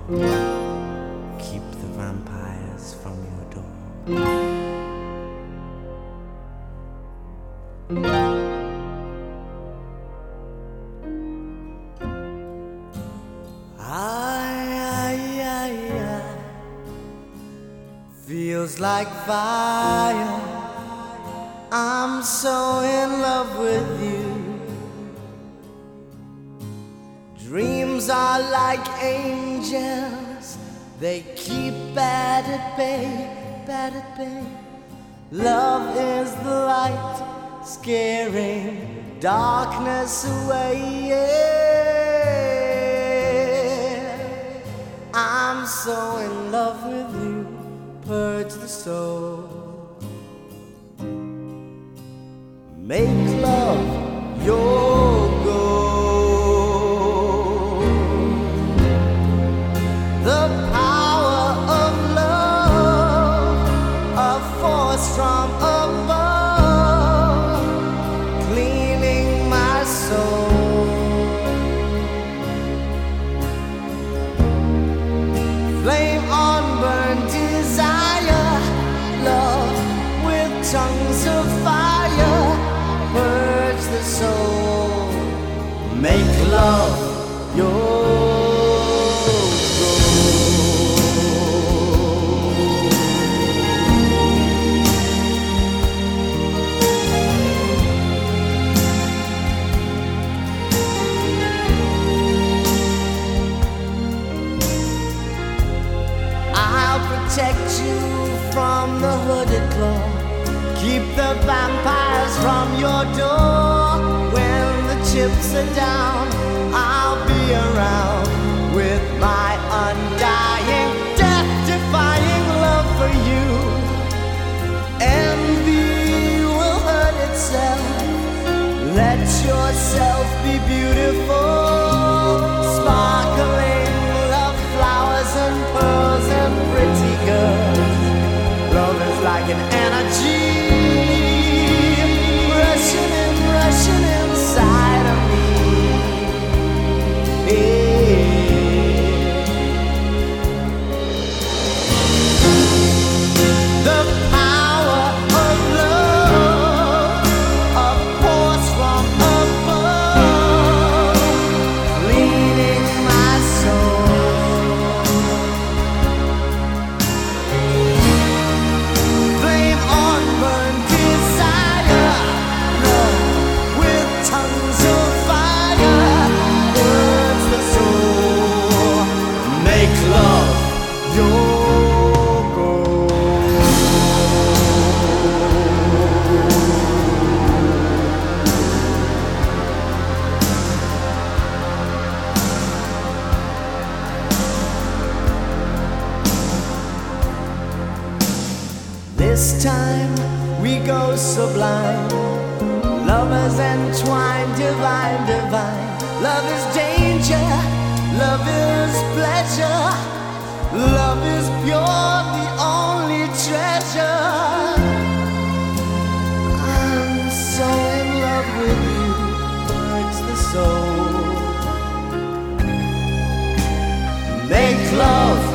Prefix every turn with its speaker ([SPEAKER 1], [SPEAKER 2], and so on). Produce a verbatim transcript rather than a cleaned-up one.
[SPEAKER 1] Keep the vampires from your door. I, I, I, I feels like fire. I'm so in love with you. Dreams are like angels, they keep bad at bay, bad at bay. Love is the light, scaring darkness away. Yeah. I'm so in love with you, purge the soul. Make love your goal. The power of love, a force from above, cleaning my soul. Flame on burn desire, love with tongues of fire. Purge the soul, make love your I'll protect you from the hooded claw. Keep the vampires from your door. When the chips are down, I'll be around with my undying, death-defying love for you. Envy will hurt itself. Let yourself be beautiful. Sparkling love flowers and pearls and pretty girls. Love is like an energy rushing in, rushing inside of me. Yeah. The power of love, a force from above, cleaning my soul. Flame on burn desire, love with tongues of fire. Burns the soul, make love your goal. This time we go sublime, lovers entwined, divine, divine. Love is danger, love is pleasure, love is pure, the only treasure. I'm so in love with you, hurts the soul. Make love